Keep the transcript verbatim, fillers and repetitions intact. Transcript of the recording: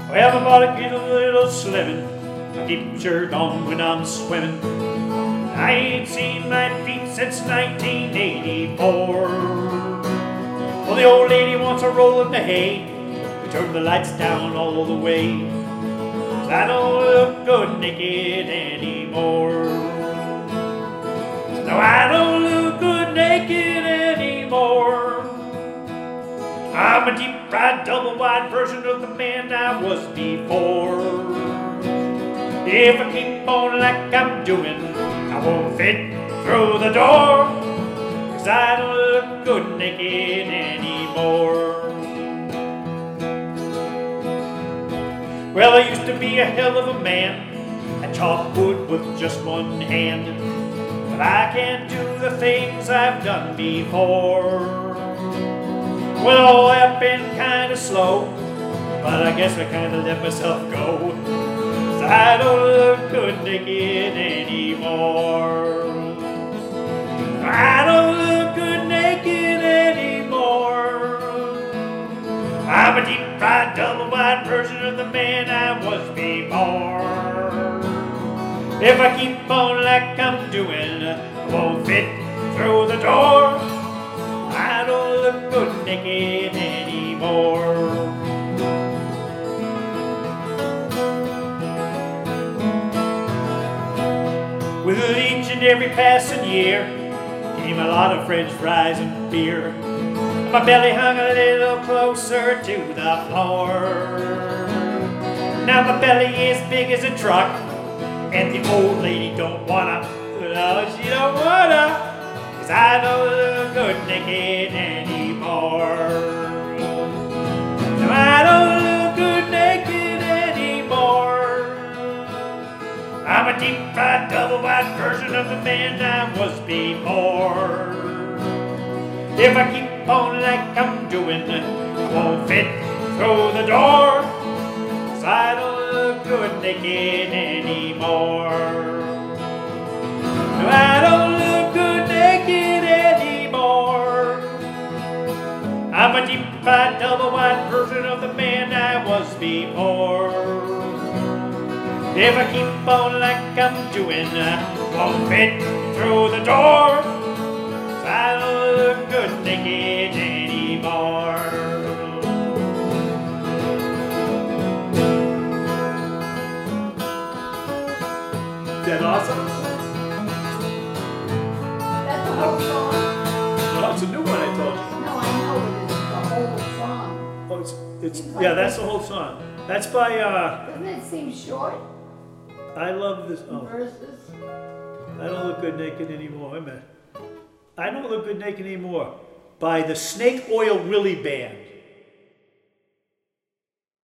Well, my body gets a little slimming. I keep my shirt on when I'm swimming. I ain't seen my feet since nineteen eighty-four. Well, the old lady wants a roll in the hay. We turn the lights down all the way. 'Cause I don't look good naked anymore. No, I don't look good naked anymore. I'm a deep-fried, double-wide version of the man I was before. If I keep on like I'm doing, I won't fit through the door. 'Cause I don't look good naked anymore. Well, I used to be a hell of a man. I chopped wood with just one hand. But I can't do the things I've done before. Well, I've been kinda slow, but I guess I kinda let myself go. 'Cause I don't look good naked anymore. I don't look good naked anymore. I'm a deep-fried, double-wide version of the man I was before. If I keep on like I'm doing, I won't fit through the door. I don't look good naked anymore. With each and every passing year came a lot of French fries and beer. My belly hung a little closer to the floor. Now my belly is big as a truck, and the old lady don't wanna, no, she don't wanna, 'cause I don't look good naked anymore. No, I don't look good naked anymore. I'm a deep-fried, double-wide version of the man I was before. If I keep on like I'm doing, I won't fit through the door. 'Cause I don't look good naked anymore. No, I don't look good naked anymore. I'm a deep-fried, double-wide version of the man I was before. If I keep on like I'm doing, I won't fit through the door. 'Cause I don't look good naked anymore. Is that awesome? That's the whole song? No, it's a new one, I told you. No, I know it is the whole song. Oh, it's, it's yeah, that's the whole song. That's by, uh, Doesn't it seem short? I love this, oh, Verses? I don't look good naked anymore, wait a minute. I don't look good naked anymore, by the Snake Oil Willie Band.